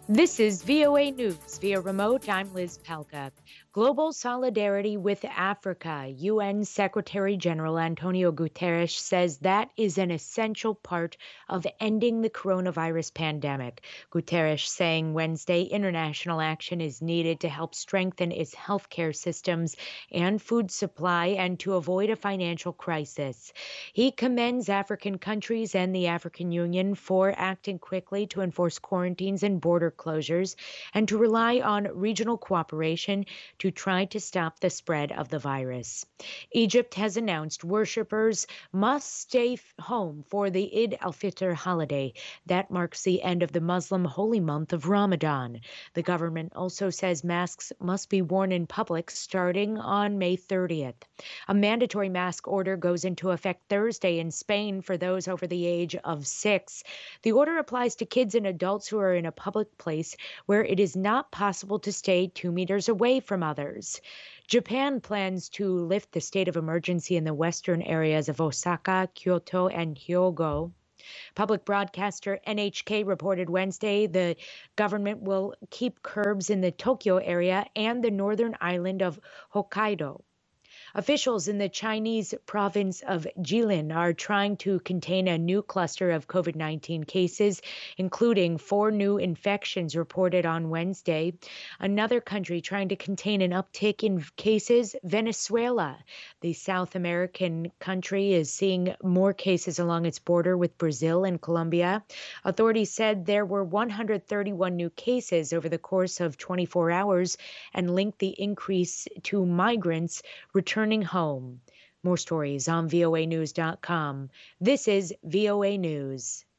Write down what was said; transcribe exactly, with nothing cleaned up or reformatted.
This is V O A News via remote. I'm Liz Pelka. Global solidarity with Africa. U N Secretary General Antonio Guterres says that is an essential part of ending the coronavirus pandemic. Guterres saying Wednesday international action is needed to help strengthen its healthcare systems and food supply and to avoid a financial crisis. He commends African countries and the African Union for acting quickly to enforce quarantines and border closures and to rely on regional cooperation to try to stop the spread of the virus. Egypt has announced worshippers must stay f- home for the Eid al-Fitr holiday. That marks the end of the Muslim holy month of Ramadan. The government also says masks must be worn in public starting on May thirtieth. A mandatory mask order goes into effect Thursday in Spain for those over the age of six. The order applies to kids and adults who are in a public place where it is not possible to stay two meters away from others. Japan plans to lift the state of emergency in the western areas of Osaka, Kyoto, and Hyogo. Public broadcaster N H K reported Wednesday the government will keep curbs in the Tokyo area and the northern island of Hokkaido. Officials in the Chinese province of Jilin are trying to contain a new cluster of COVID nineteen cases, including four new infections reported on Wednesday. Another country trying to contain an uptick in cases, Venezuela. The South American country is seeing more cases along its border with Brazil and Colombia. Authorities said there were one hundred thirty-one new cases over the course of twenty-four hours and linked the increase to migrants returning home. More stories on voa news dot com. This is V O A News.